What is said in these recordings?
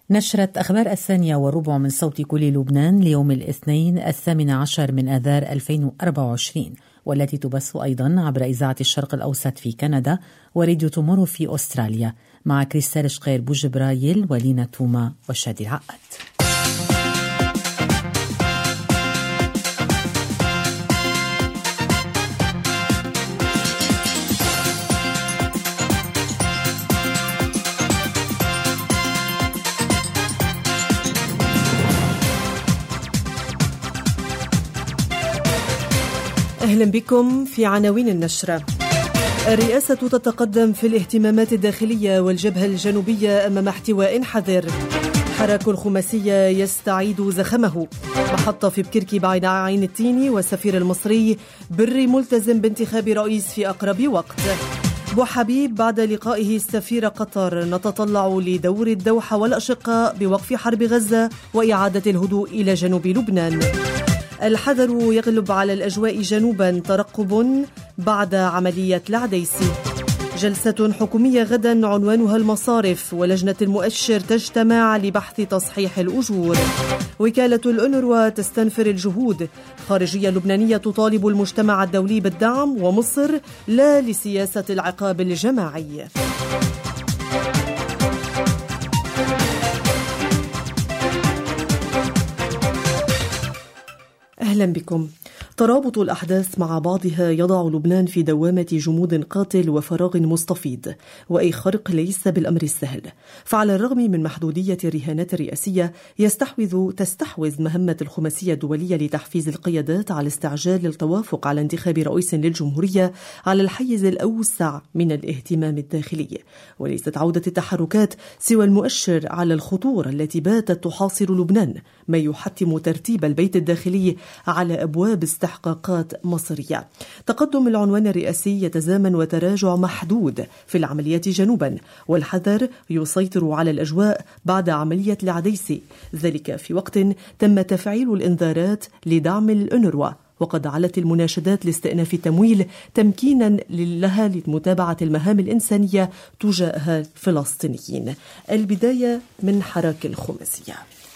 نشرت أخبار 1:15 من صوت كل لبنان ليوم الاثنين 18 من آذار 2024، والتي تبث أيضا عبر إذاعة الشرق الأوسط في كندا وراديو تومورو في أستراليا، مع كريستال شقير بوجبرايل ولينا توما وشادي العقد. أهلا بكم في عناوين النشرة. الرئاسة تتقدم في الاهتمامات الداخلية والجبهة الجنوبية أمام احتواء حذر. حراك الخماسية يستعيد زخمه. محطة في بكركي بعد عين التيني والسفير المصري بري ملتزم بانتخاب رئيس في أقرب وقت. بوحبيب بعد لقائه السفير قطر: نتطلع لدور الدوحة والأشقاء بوقف حرب غزة وإعادة الهدوء إلى جنوب لبنان. الحذر يغلب على الأجواء جنوبا، ترقب بعد عملية العديسي. جلسة حكومية غدا عنوانها المصارف، ولجنة المؤشر تجتمع لبحث تصحيح الأجور. وكالة الأونروا تستنفر الجهود. خارجية لبنانية تطالب المجتمع الدولي بالدعم، ومصر لا لسياسة العقاب الجماعي. أهلا بكم. ترابط الأحداث مع بعضها يضع لبنان في دوامة جمود قاتل وفراغ مستفيض، وأي خرق ليس بالأمر السهل. فعلى الرغم من محدودية الرهانات الرئاسية، تستحوذ مهمة الخماسية الدولية لتحفيز القيادات على استعجال التوافق على انتخاب رئيس للجمهورية على الحيز الأوسع من الاهتمام الداخلي. وليست عودة التحركات سوى المؤشر على الخطورة التي باتت تحاصر لبنان، ما يحتم ترتيب البيت الداخلي على أبواب استحقاقات مصرية. تقدم العنوان الرئاسي يتزامن وتراجع محدود في العمليات جنوبا، والحذر يسيطر على الأجواء بعد عملية العديسي، ذلك في وقت تم تفعيل الإنذارات لدعم الأونروا، وقد علت المناشدات لاستئناف التمويل تمكينا لها لمتابعة المهام الإنسانية تجاه الفلسطينيين. البداية من حراك الخماسية.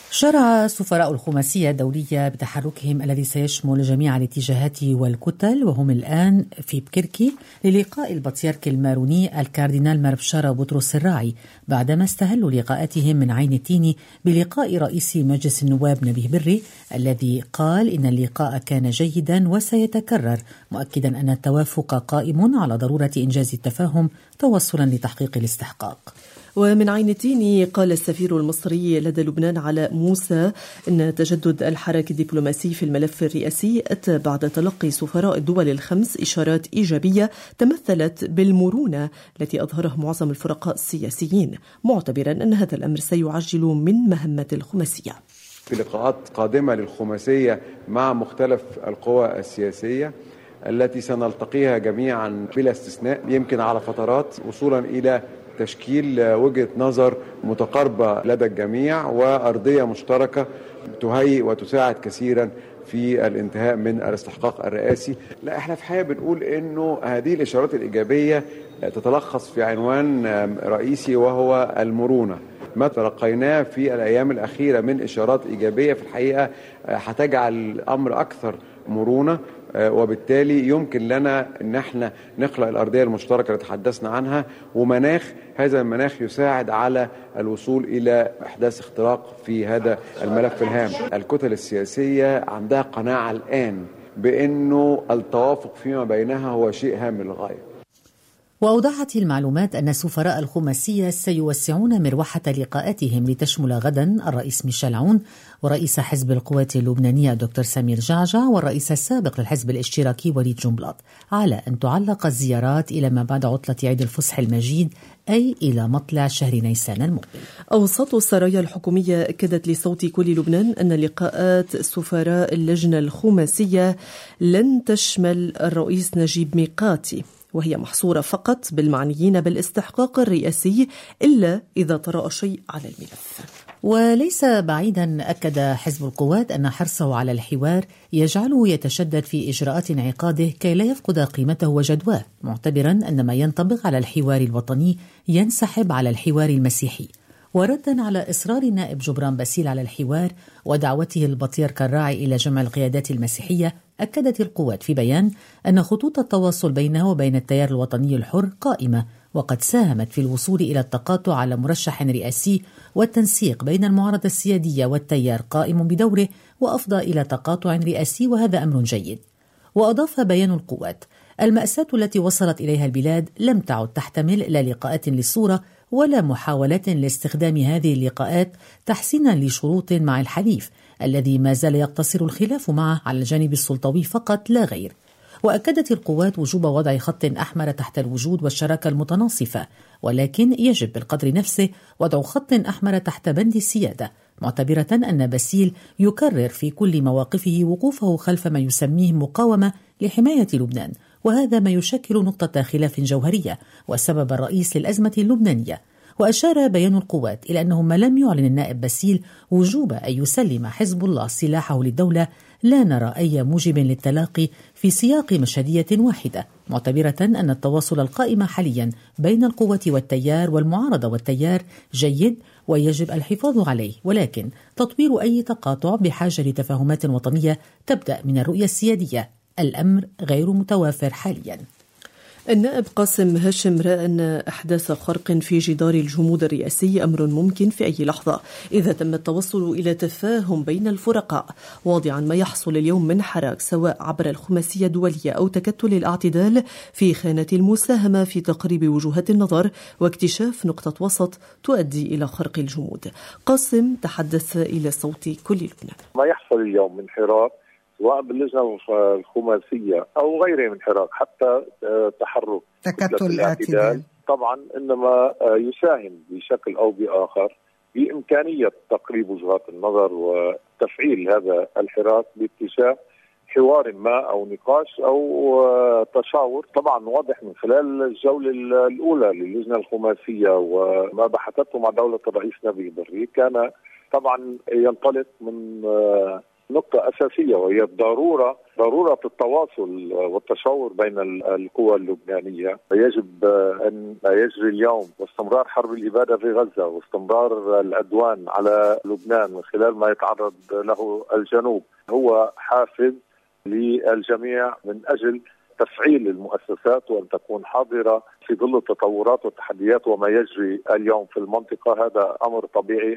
شرع سفراء الخماسية الدولية بتحركهم الذي سيشمل جميع الاتجاهات والكتل، وهم الآن في بكركي للقاء البطريرك الماروني الكاردينال مربشارة بطرس الراعي، بعدما استهلوا لقاءاتهم من عين التيني بلقاء رئيس مجلس النواب نبيه بري، الذي قال إن اللقاء كان جيدا وسيتكرر، مؤكدا أن التوافق قائم على ضرورة إنجاز التفاهم توصلا لتحقيق الاستحقاق. ومن عين التيني قال السفير المصري لدى لبنان علاء موسى إن تجدد الحراك الدبلوماسي في الملف الرئاسي أتى بعد تلقي سفراء الدول الخمس إشارات إيجابية تمثلت بالمرونة التي أظهرها معظم الفرقاء السياسيين، معتبرا أن هذا الأمر سيعجل من مهمة الخماسية. في لقاءات قادمة للخماسية مع مختلف القوى السياسية التي سنلتقيها جميعا بلا استثناء، يمكن على فترات، وصولا إلى تشكيل وجهة نظر متقاربة لدى الجميع وأرضية مشتركة تهيئ وتساعد كثيرا في الانتهاء من الاستحقاق الرئاسي. لا، احنا في حقيقة بنقول انه هذه الاشارات الايجابية تتلخص في عنوان رئيسي وهو المرونة. ما تلقيناه في الايام الاخيرة من اشارات ايجابية في الحقيقة هتجعل الامر اكثر مرونة، وبالتالي يمكن لنا ان احنا نخلق الارضيه المشتركه اللي تحدثنا عنها، ومناخ هذا المناخ يساعد على الوصول الى احداث اختراق في هذا الملف الهام. الكتل السياسيه عندها قناعه الان بانه التوافق فيما بينها هو شيء هام للغايه. وأوضحت المعلومات أن سفراء الخماسية سيوسعون مروحة لقاءاتهم لتشمل غدا الرئيس ميشيل عون ورئيس حزب القوات اللبنانية دكتور سمير جعجع والرئيس السابق للحزب الاشتراكي وليد جنبلاط، على أن تعلق الزيارات إلى ما بعد عطلة عيد الفصح المجيد، أي إلى مطلع شهر نيسان المقبل. أوساط السرايا الحكومية أكدت لصوت كل لبنان أن لقاءات سفراء اللجنة الخماسية لن تشمل الرئيس نجيب ميقاتي، وهي محصورة فقط بالمعنيين بالاستحقاق الرئاسي إلا إذا طرأ شيء على الملف. وليس بعيدا أكد حزب القوات أن حرصه على الحوار يجعله يتشدد في إجراءات انعقاده كي لا يفقد قيمته وجدواه، معتبرا أن ما ينطبق على الحوار الوطني ينسحب على الحوار المسيحي. وردا على إصرار النائب جبران باسيل على الحوار ودعوته البطريرك الراعي إلى جمع القيادات المسيحية، أكدت القوات في بيان أن خطوط التواصل بينه وبين التيار الوطني الحر قائمة، وقد ساهمت في الوصول إلى التقاطع على مرشح رئاسي، والتنسيق بين المعارضة السيادية والتيار قائم بدوره وأفضى إلى تقاطع رئاسي، وهذا أمر جيد. وأضاف بيان القوات: المأساة التي وصلت إليها البلاد لم تعد تحتمل لا لقاءات للصورة ولا محاولة لاستخدام هذه اللقاءات تحسينا لشروط مع الحليف الذي ما زال يقتصر الخلاف معه على الجانب السلطوي فقط لا غير. وأكدت القوات وجوب وضع خط أحمر تحت الوجود والشراكة المتناصفة، ولكن يجب بالقدر نفسه وضع خط أحمر تحت بند السيادة، معتبرة أن باسيل يكرر في كل مواقفه وقوفه خلف ما يسميه مقاومة لحماية لبنان، وهذا ما يشكل نقطة خلاف جوهرية والسبب الرئيس للأزمة اللبنانية. وأشار بيان القوات إلى أنه ما لم يعلن النائب باسيل وجوب أن يسلم حزب الله سلاحه للدولة، لا نرى أي موجب للتلاقي في سياق مشهدية واحدة، معتبرة أن التواصل القائم حاليا بين القوة والتيار والمعارضة والتيار جيد ويجب الحفاظ عليه، ولكن تطوير أي تقاطع بحاجة لتفاهمات وطنية تبدأ من الرؤية السيادية. الأمر غير متوافر حاليا. النائب قاسم هاشم رأى أن أحداث خرق في جدار الجمود الرئاسي أمر ممكن في أي لحظة إذا تم التوصل إلى تفاهم بين الفرقاء، واضعا ما يحصل اليوم من حراك سواء عبر الخماسية الدولية أو تكتل الاعتدال في خانة المساهمة في تقريب وجهات النظر واكتشاف نقطة وسط تؤدي إلى خرق الجمود. قاسم تحدث إلى صوت كل لبنان. ما يحصل اليوم من حراك سواء باللجنة الخماسية أو غيره من حراك، حتى تحرك تكتل الاعتدال، طبعا إنما يساهم بشكل أو بآخر بإمكانية تقريب وجهات النظر وتفعيل هذا الحراك باتجاه حوار ما أو نقاش أو تشاور. طبعا واضح من خلال الجولة الأولى للجنة الخماسية وما بحثته مع دولة الرئيس نبيه بري، كان طبعا ينطلق من نقطة أساسية وهي ضرورة التواصل والتشاور بين القوى اللبنانية. يجب أن يجري اليوم واستمرار حرب الإبادة في غزة واستمرار العدوان على لبنان من خلال ما يتعرض له الجنوب هو حافز للجميع من أجل تفعيل المؤسسات وأن تكون حاضرة في ظل التطورات والتحديات وما يجري اليوم في المنطقة. هذا أمر طبيعي.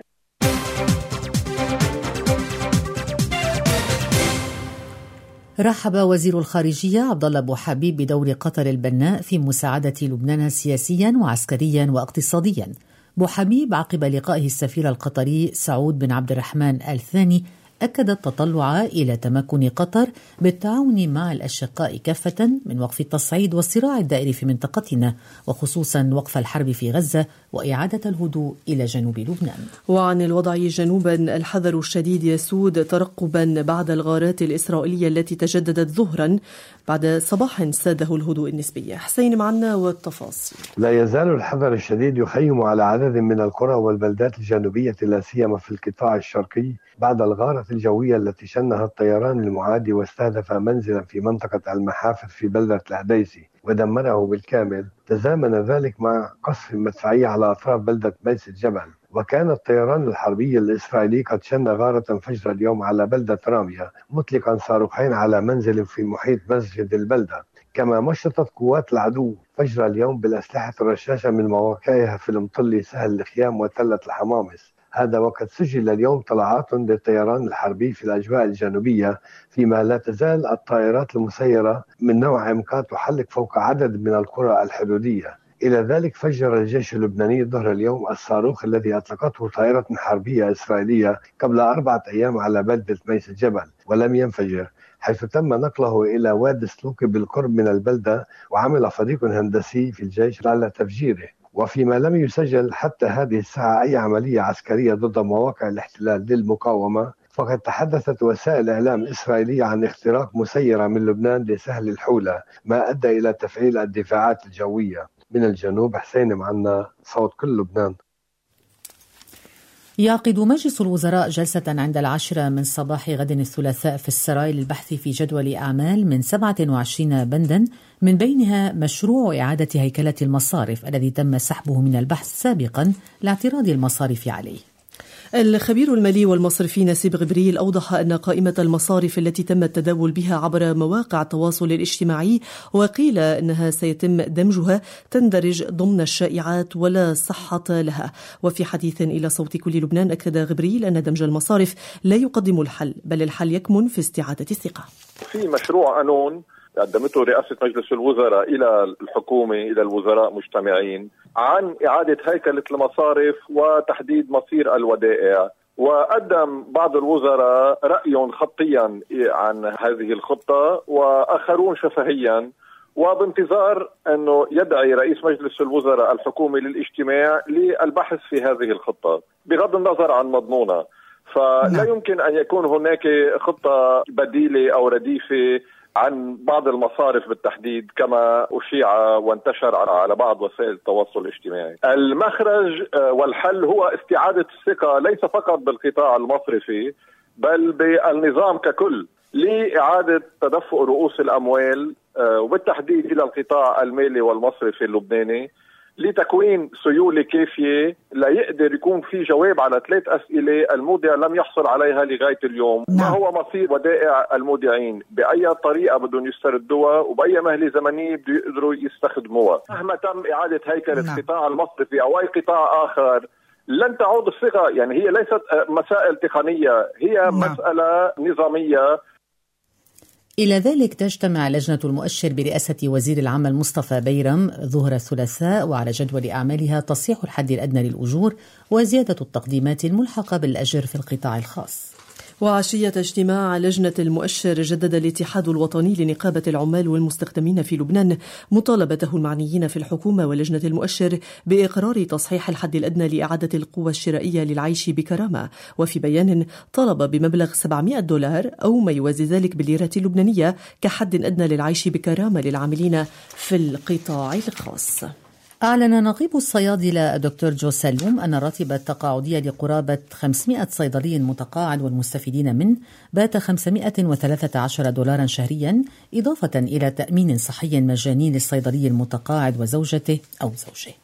رحب وزير الخارجية عبدالله أبو حبيب بدور قطر البناء في مساعدة لبنان سياسيا وعسكريا واقتصاديا. أبو حبيب عقب لقائه السفير القطري سعود بن عبد الرحمن آل ثاني أكد التطلع إلى تمكن قطر بالتعاون مع الأشقاء كافة من وقف التصعيد والصراع الدائري في منطقتنا، وخصوصا وقف الحرب في غزة وإعادة الهدوء إلى جنوب لبنان. وعن الوضع جنوبا، الحذر الشديد يسود ترقبا بعد الغارات الإسرائيلية التي تجددت ظهرا بعد صباح ساده الهدوء النسبي. حسين معنا والتفاصيل. لا يزال الحذر الشديد يخيم على عدد من القرى والبلدات الجنوبية لا سيما في القطاع الشرقي بعد الغارة الجوية التي شنها الطيران المعادي واستهدف منزلا في منطقة المحافظ في بلدة العديسي ودمره بالكامل. تزامن ذلك مع قصف مدفعي على أطراف بلدة ميس الجبل، وكان الطيران الحربي الإسرائيلي قد شن غارة فجر اليوم على بلدة رامية مطلقا صاروخين على منزل في محيط مسجد البلدة. كما مشطت قوات العدو فجر اليوم بالأسلحة الرشاشة من مواقعها في المطلي سهل الخيام وتلة الحمامس. هذا وقد سجل اليوم طلعات للطيران الحربي في الأجواء الجنوبية، فيما لا تزال الطائرات المسيرة من نوع إمكان تحلق فوق عدد من القرى الحدودية. إلى ذلك فجر الجيش اللبناني ظهر اليوم الصاروخ الذي أطلقته طائرة حربية إسرائيلية قبل 4 أيام على بلدة ميس الجبل ولم ينفجر، حيث تم نقله إلى وادي سلوكي بالقرب من البلدة، وعمل فريق هندسي في الجيش على تفجيره. وفيما لم يسجل حتى هذه الساعة أي عملية عسكرية ضد مواقع الاحتلال للمقاومة، فقد تحدثت وسائل إعلام إسرائيلية عن اختراق مسيرة من لبنان لسهل الحولة، ما أدى إلى تفعيل الدفاعات الجوية. من الجنوب حسين معنا، صوت كل لبنان. يعقد مجلس الوزراء جلسة عند 10 من صباح غد الثلاثاء في السراي للبحث في جدول أعمال من 27 بندا، من بينها مشروع إعادة هيكلة المصارف الذي تم سحبه من البحث سابقا لاعتراض المصارف عليه. الخبير المالي والمصرفي نسيب غبريل أوضح أن قائمة المصارف التي تم التداول بها عبر مواقع التواصل الاجتماعي وقيل أنها سيتم دمجها تندرج ضمن الشائعات ولا صحة لها. وفي حديث إلى صوت كل لبنان أكد غبريل أن دمج المصارف لا يقدم الحل، بل الحل يكمن في استعادة الثقة. في مشروع قانون قدمته رئاسة مجلس الوزراء إلى الحكومة، إلى الوزراء مجتمعين، عن إعادة هيكلة المصارف وتحديد مصير الودائع، وقدم بعض الوزراء رأي خطيا عن هذه الخطة وآخرون شفهيا، وبانتظار أنه يدعي رئيس مجلس الوزراء الحكومة للاجتماع للبحث في هذه الخطة بغض النظر عن مضمونها. فلا يمكن أن يكون هناك خطة بديلة أو رديفة عن بعض المصارف بالتحديد كما أشيع وانتشر على بعض وسائل التواصل الاجتماعي. المخرج والحل هو استعادة الثقة ليس فقط بالقطاع المصرفي بل بالنظام ككل لإعادة تدفق رؤوس الأموال وبالتحديد إلى القطاع المالي والمصرفي اللبناني لتكوين سيولة كافية ليقدر يكون في جواب على 3 أسئلة المودع لم يحصل عليها لغاية اليوم. ما هو مصير ودائع المودعين؟ بأي طريقة بدهم يستردوها وبأي مهلة زمنية بده يقدروا يستخدموها؟ مهما تم إعادة هيكلة القطاع المصرفي أو أي قطاع آخر لن تعود الثقة. يعني هي ليست مسائل تقنية، هي مسألة نظامية. إلى ذلك تجتمع لجنة المؤشر برئاسة وزير العمل مصطفى بيرم ظهر الثلاثاء، وعلى جدول أعمالها تصحيح الحد الأدنى للأجور وزيادة التقديمات الملحقة بالأجر في القطاع الخاص. وعشية اجتماع لجنة المؤشر جدد الاتحاد الوطني لنقابة العمال والمستخدمين في لبنان مطالبته المعنيين في الحكومة ولجنة المؤشر بإقرار تصحيح الحد الأدنى لإعادة القوى الشرائية للعيش بكرامة. وفي بيان طلب بمبلغ $700 أو ما يوازي ذلك بالليرة اللبنانية كحد أدنى للعيش بكرامة للعاملين في القطاع الخاص. أعلن نقيب الصيادلة الدكتور جو سلوم أن الراتب التقاعدي لقرابة 500 صيدلي متقاعد والمستفيدين منه بات $513 شهريا، إضافة إلى تأمين صحي مجاني للصيدلي المتقاعد وزوجته أو زوجه.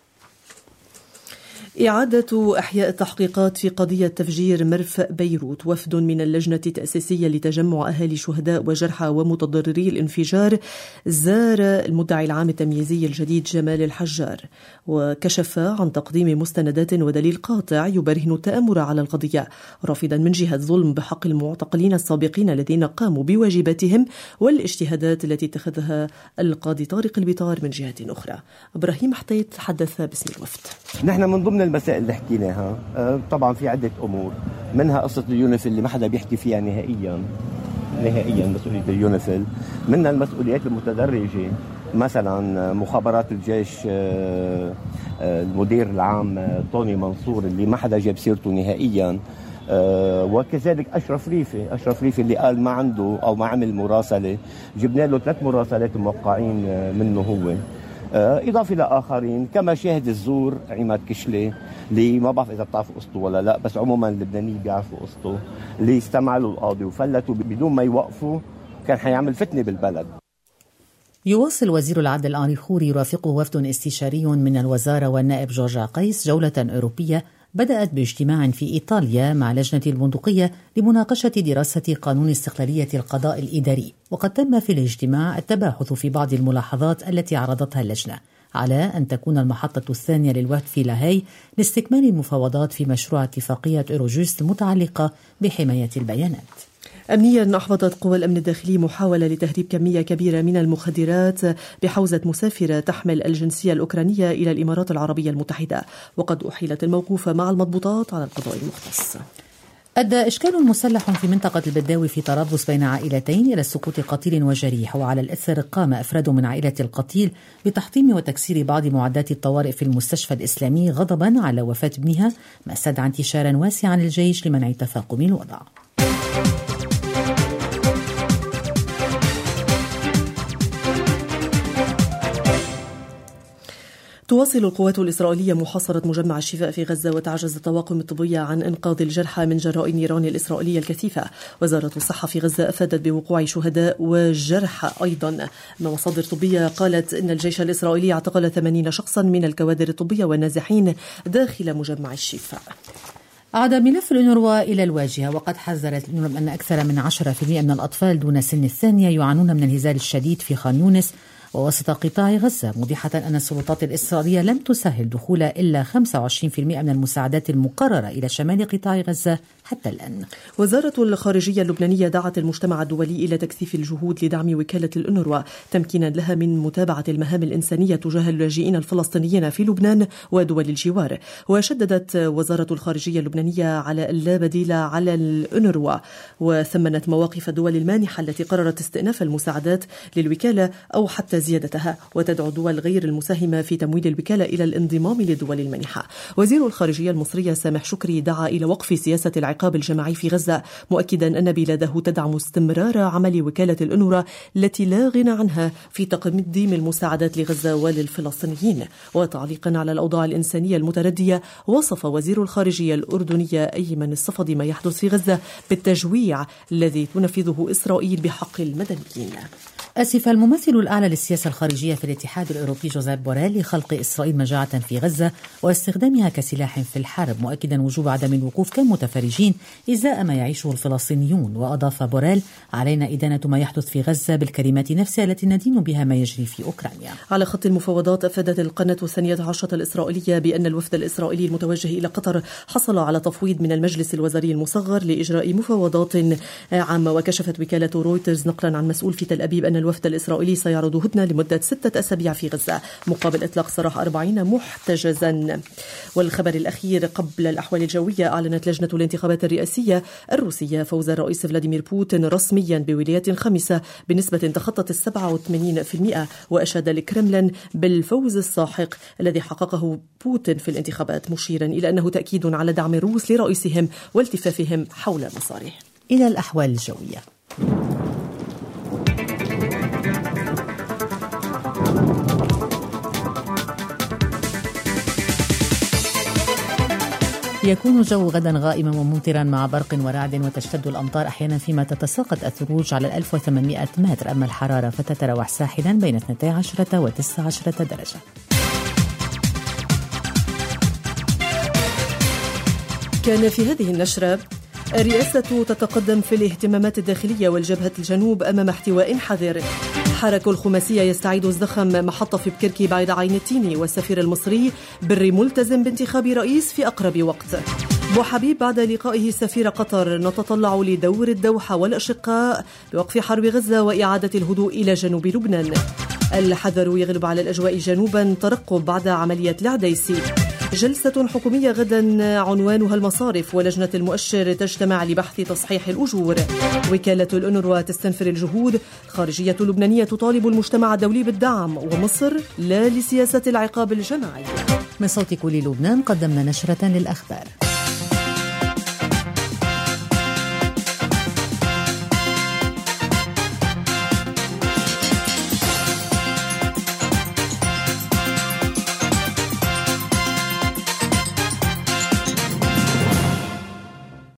إعادة إحياء التحقيقات في قضية تفجير مرفأ بيروت. وفد من اللجنة التأسيسية لتجمع أهالي شهداء وجرحى ومتضرري الانفجار زار المدعي العام التمييزي الجديد جمال الحجار، وكشف عن تقديم مستندات ودليل قاطع يبرهن التآمر على القضية، رافضا من جهة ظلم بحق المعتقلين السابقين الذين قاموا بواجباتهم والاجتهادات التي اتخذها القاضي طارق البطار من جهة أخرى. إبراهيم حطيت تحدث باسم الوفد. نحن من ضمن المسائل اللي حكيناها طبعا في عدة أمور، منها قصة اليونيفيل اللي ما حدا بيحكي فيها نهائيا مسؤولية اليونيفيل، منها المسؤوليات المتدرجة، مثلا مخابرات الجيش المدير العام طوني منصور اللي ما حدا جاب سيرته نهائيا، وكذلك أشرف ريفي اللي قال ما عنده أو ما عمل مراسلة، جبنا له 3 مراسلات موقعين منه هو، إضافة لآخرين كما شاهد الزور عماد كشلي اللي ما بعرف إذا بتعرفوا قصته ولا لا، بس عموما اللبنانيين بيعرفوا قصته، اللي استمعوا القاضي وفلتوا بدون ما يوقفوا، كان حيعمل فتنة بالبلد. يواصل وزير العدل آني خوري يرافقه وفد استشاري من الوزارة والنائب جورج عقيس جولة أوروبية بدأت باجتماع في إيطاليا مع لجنة البندقية لمناقشة دراسة قانون استقلالية القضاء الإداري. وقد تم في الاجتماع التباحث في بعض الملاحظات التي عرضتها اللجنة على أن تكون المحطة الثانية للوفد في لاهاي لاستكمال المفاوضات في مشروع اتفاقية أوروجست المتعلقة بحماية البيانات. أمنيا أحبطت قوى الأمن الداخلي محاولة لتهريب كمية كبيرة من المخدرات بحوزة مسافرة تحمل الجنسية الأوكرانية إلى الإمارات العربية المتحدة، وقد أحيلت الموقوفة مع المضبوطات على القضاء المختص. أدى إشكال مسلح في منطقة البداوي في طرابلس بين عائلتين إلى سقوط قتيل وجريح، وعلى الإثر قام أفراد من عائلة القتيل بتحطيم وتكسير بعض معدات الطوارئ في المستشفى الإسلامي غضبا على وفاة ابنها، ما استدعى انتشارا واسعا للجيش لمنع تفاقم الوضع. تواصل القوات الإسرائيلية محاصرة مجمع الشفاء في غزة، وتعجز الطواقم الطبية عن إنقاذ الجرحى من جراء النيران الإسرائيلية الكثيفة. وزارة الصحة في غزة أفادت بوقوع شهداء وجرحى أيضا. أما مصادر طبية قالت إن الجيش الإسرائيلي اعتقل 80 شخصا من الكوادر الطبية والنازحين داخل مجمع الشفاء. عاد ملف الأونروا إلى الواجهة، وقد حذرت الأونروا أن أكثر من 10% من الأطفال دون سن الثانية يعانون من الهزال الشديد في خان يونس ووسط قطاع غزة، موضحة أن السلطات الإسرائيلية لم تسهل دخول إلا 25% من المساعدات المقررة إلى شمال قطاع غزة حتى الآن. وزارة الخارجية اللبنانية دعت المجتمع الدولي إلى تكثيف الجهود لدعم وكالة الأونروا تمكينا لها من متابعة المهام الإنسانية تجاه اللاجئين الفلسطينيين في لبنان ودول الجوار. وشددت وزارة الخارجية اللبنانية على اللا بديل على الأونروا، وثمنت مواقف الدول المانحة التي قررت استئناف المساعدات للوكالة أو حتى زيادتها، وتدعو الدول غير المساهمة في تمويل الوكالة إلى الانضمام للدول المانحة. وزير الخارجية المصرية سامح شكري دعا إلى وقف سياسة العقاب الجماعي في غزة، مؤكدا أن بلاده تدعم استمرار عمل وكالة الأونروا التي لا غنى عنها في تقديم المساعدات لغزة وللفلسطينيين. وتعليقا على الأوضاع الإنسانية المتردية، وصف وزير الخارجية الأردنية أيمن الصفدي ما يحدث في غزة بالتجويع الذي تنفذه إسرائيل بحق المدنيين. أسف الممثل الأعلى للسياسة الخارجية في الاتحاد الأوروبي جوزيف بوريل لخلق إسرائيل مجاعة في غزة واستخدامها كسلاح في الحرب، مؤكدا وجوب عدم الوقوف كالمتفرجين إزاء ما يعيشه الفلسطينيون. وأضاف بوريل: علينا إدانة ما يحدث في غزة بالكلمات نفسها التي ندين بها ما يجري في أوكرانيا. على خط المفاوضات، أفادت القناة 12 الإسرائيلية بأن الوفد الإسرائيلي المتوجه إلى قطر حصل على تفويض من المجلس الوزاري المصغر لإجراء مفاوضات عامة. وكشفت وكالة رويترز نقلا عن مسؤول في تل أبيب أن الوفد الإسرائيلي سيعرض هدنة لمدة 6 أسابيع في غزة مقابل إطلاق سراح 40 محتجزا. والخبر الأخير قبل الأحوال الجوية، أعلنت لجنة الانتخابات الرئاسية الروسية فوز الرئيس فلاديمير بوتين رسميا بولايات خمسة بنسبة تخطت 87%. وأشاد الكرملين بالفوز الساحق الذي حققه بوتين في الانتخابات، مشيرا إلى أنه تأكيد على دعم الروس لرئيسهم والتفافهم حول مصالحه. إلى الأحوال الجوية. يكون الجو غدا غائما وممطرا مع برق ورعد، وتشتد الأمطار أحيانا فيما تتساقط الثلوج على 1800 متر. أما الحرارة فتتراوح ساحلا بين 12 و19 درجة. كان في هذه النشرة: الرئاسة تتقدم في الاهتمامات الداخلية والجبهة الجنوب أمام احتواء حذر. حرك الخماسية يستعيد الزخم محطة في بكركي بعد عين التيني. والسفير المصري: بري ملتزم بانتخاب رئيس في أقرب وقت. بوحبيب بعد لقائه سفير قطر: نتطلع لدور الدوحة والأشقاء بوقف حرب غزة وإعادة الهدوء إلى جنوب لبنان. الحذر يغلب على الأجواء جنوبا، ترقب بعد عملية العديسي. جلسة حكومية غدا عنوانها المصارف، ولجنة المؤشر تجتمع لبحث تصحيح الأجور. وكالة الأونروا تستنفر الجهود. خارجية لبنانية تطالب المجتمع الدولي بالدعم. ومصر: لا لسياسة العقاب الجماعي. من صوت كل لبنان قدمنا نشرة للأخبار.